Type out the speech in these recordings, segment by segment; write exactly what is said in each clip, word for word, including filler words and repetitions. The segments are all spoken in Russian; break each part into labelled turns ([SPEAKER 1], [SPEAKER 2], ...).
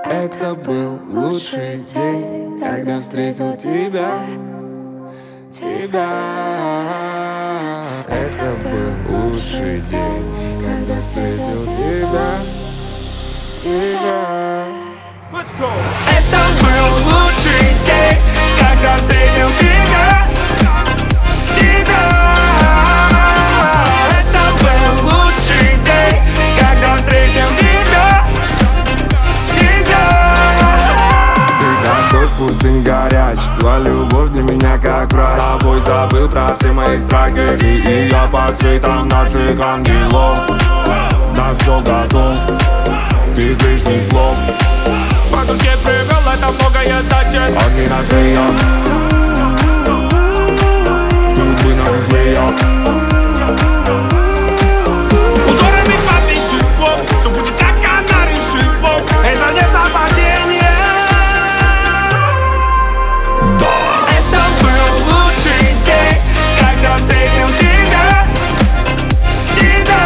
[SPEAKER 1] Это был лучший день, когда встретил тебя, тебя. Это был лучший день, когда встретил тебя, тебя.
[SPEAKER 2] Let's go.
[SPEAKER 1] Это был лучший день, когда встретил тебя, тебя. Это был лучший день, когда встретил тебя, тебя. Ты как дождь, пустынь горячий, твоя любовь для меня как враг. С тобой забыл про все мои страхи, ты и я по цветам наших ангелов. На все готов, без лишних слов. По душе привел, это многое значит. Огни на твоем, судьбы наши живем. Узорами подпишем, все будет как она решила. Это не совпадение. Да. Это был лучший день, когда встретил тебя, тебя.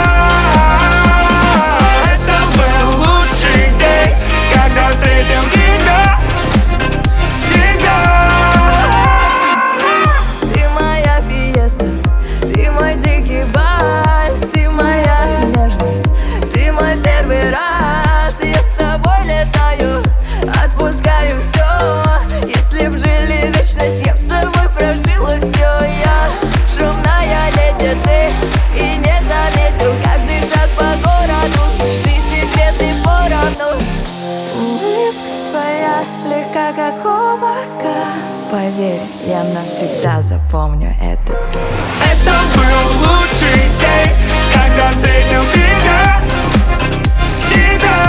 [SPEAKER 1] Это был лучший день, когда встретил тебя, тебя.
[SPEAKER 3] Ты моя фиеста, ты мой дикий вальс, ты моя нежность, ты мой первый раз. Я с тобой летаю, отпускаю все. Если б жили вечность, я б с тобой прожила все. Я шумная леди, ты и не заметил. Каждый шаг по городу, мечты, секреты поровну. Улыбка твоя легка, как облако. Поверь, я навсегда запомню этот день.
[SPEAKER 1] Это был лучший день, когда встретил тебя, тебя.